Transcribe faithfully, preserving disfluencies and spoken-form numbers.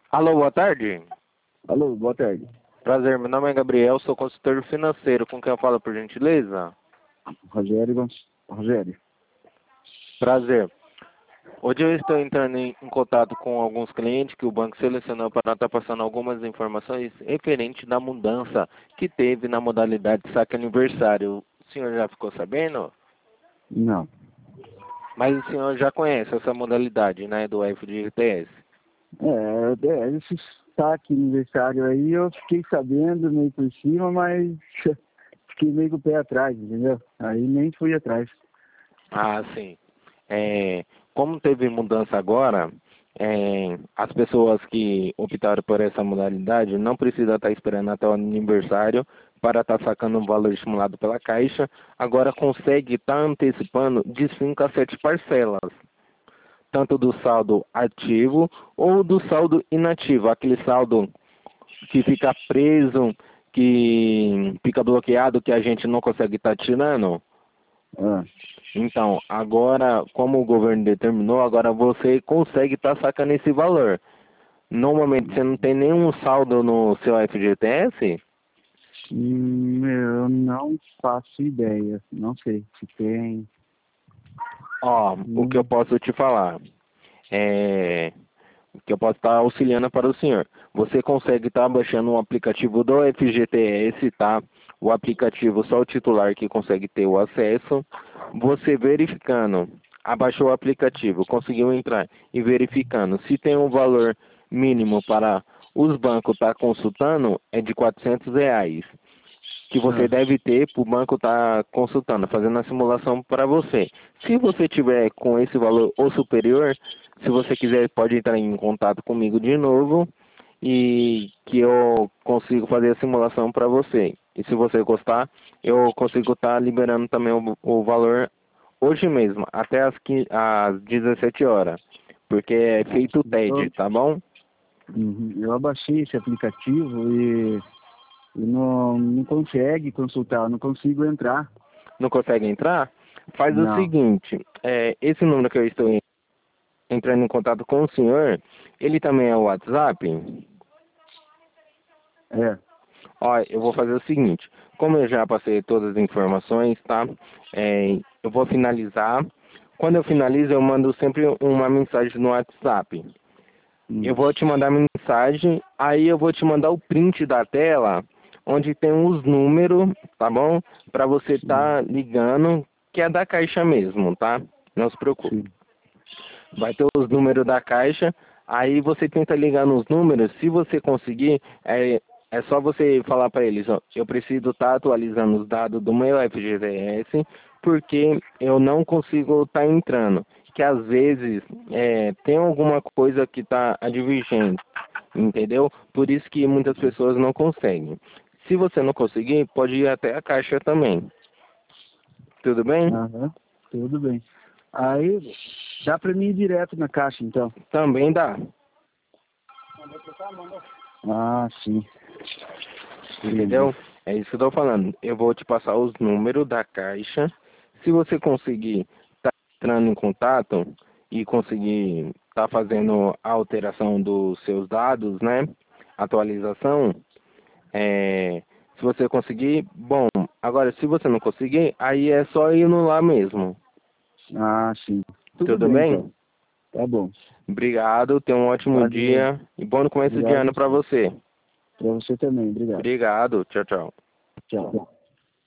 Alô, boa tarde. Alô, boa tarde. Prazer, meu nome é Gabriel, sou consultor financeiro. Com quem eu falo, por gentileza? Rogério, Gon- Rogério. Prazer. Hoje eu estou entrando em, em contato com alguns clientes que o banco selecionou para estar passando algumas informações referente da mudança que teve na modalidade de saque aniversário. O senhor já ficou sabendo? Não. Mas o senhor já conhece essa modalidade, né, do F G T S? É, é, esse saque aniversário aí eu fiquei sabendo meio por cima, mas fiquei meio com o pé atrás, entendeu? Aí nem fui atrás. Ah, sim. É, como teve mudança agora, é, as pessoas que optaram por essa modalidade não precisam estar esperando até o aniversário para estar sacando um valor estimulado pela Caixa. Agora consegue estar antecipando de cinco a sete parcelas, tanto do saldo ativo ou do saldo inativo, aquele saldo que fica preso, que fica bloqueado, que a gente não consegue estar tirando. Ah, Então, agora, como o governo determinou, agora você consegue estar sacando esse valor. Normalmente você não tem nenhum saldo no seu F G T S? hum, eu não faço ideia. Não sei se tem. Ó, o que eu Hum, posso te falar é que eu posso estar auxiliando para o senhor. Você consegue estar baixando um aplicativo do F G T S, tá? O aplicativo só o titular que consegue ter o acesso. Você verificando, abaixou o aplicativo, conseguiu entrar e verificando se tem um valor mínimo para os bancos estar consultando, é de quatrocentos reais que você ah, deve ter para o banco estar consultando, fazendo a simulação para você. Se você tiver com esse valor ou superior, se você quiser, pode entrar em contato comigo de novo e que eu consigo fazer a simulação para você. E se você gostar, eu consigo estar liberando também o, o valor hoje mesmo, até as, quinze, às dezessete horas, porque é feito o T E D, eu, tá bom? uhum, eu abaixei esse aplicativo e, e não, não consegue consultar, não consigo entrar. Não consegue entrar? Faz o Não. seguinte, é, esse número que eu estou entrando em contato com o senhor, ele também é o WhatsApp? É. Ó, eu vou fazer o seguinte, como eu já passei todas as informações, tá? É, eu vou finalizar. Quando eu finalizo, eu mando sempre uma mensagem no WhatsApp. Eu Hum, vou te mandar mensagem, aí eu vou te mandar o print da tela, onde tem os números, tá bom? Para você sim, estar ligando, que é da Caixa mesmo, tá? Não se preocupe. sim. Vai ter os números da Caixa, aí você tenta ligar nos números, se você conseguir, é, é só você falar para eles, ó, eu preciso estar atualizando os dados do meu F G T S, porque eu não consigo estar entrando, que às vezes é, tem alguma coisa que está advigente, entendeu? Por isso que muitas pessoas não conseguem. Se você não conseguir, pode ir até a Caixa também. Tudo bem? Aham, tudo bem. Aí dá pra mim ir direto na caixa, então. Também dá. Ah, sim. Beleza. Entendeu? É isso que eu tô falando. Eu vou te passar os números da caixa. Se você conseguir estar entrando em contato e conseguir estar fazendo a alteração dos seus dados, né? Atualização, é, se você conseguir, bom. Agora, se você não conseguir, aí é só ir no lá mesmo. Ah, sim. Tudo Tudo bem, bem? então. Tá bom. Obrigado, tenha um ótimo Valeu. dia e bom começo de Obrigado ano para você. você. Pra você também. Obrigado. Obrigado, tchau, tchau. Tchau.